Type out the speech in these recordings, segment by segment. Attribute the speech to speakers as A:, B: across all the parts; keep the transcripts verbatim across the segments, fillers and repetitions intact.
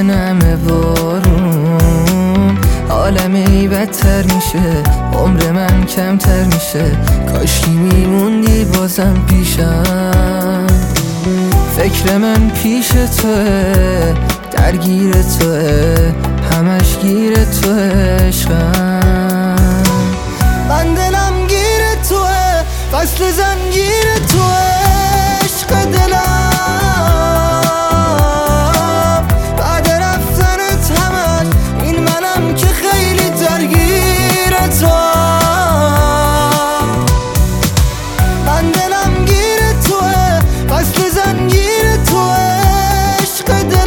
A: نمه بارون حالم ای بدتر میشه، عمر من کمتر میشه، کاشکی میموندی بازم پیشم. فکر من پیش توه، درگیر توه، همش گیر توه عشقم. من دلم گیر توه، فصل زنگیر توه عشق دلم. بعد رفتنت همش این منم که خیلی درگیر توام. من دلم گیر توه، فصل زنگیر توه عشق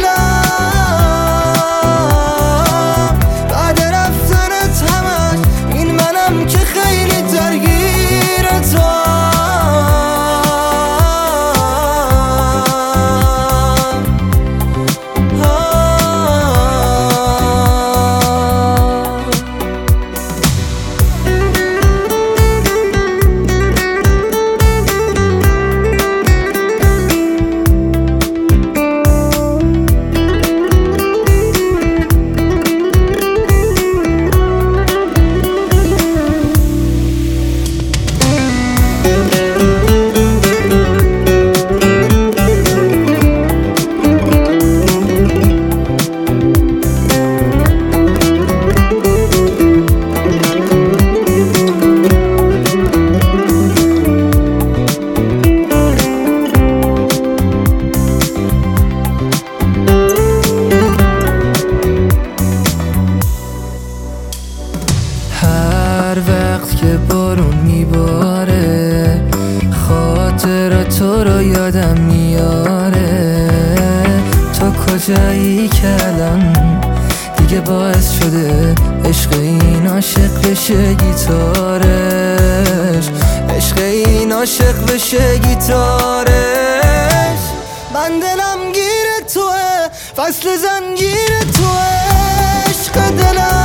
A: دلم. بعد رفتنت همش این منم که خیلی درگیر توام. هر وقت که بارون میباره خاطر تو رو یادم میاره. تو کجایی که الان دیگه باعث شده عشق این عاشق بشه گیتارش، عشق این عاشق بشه گیتارش. من دلم گیر توه، فصل زنگیر توه عشق دلم.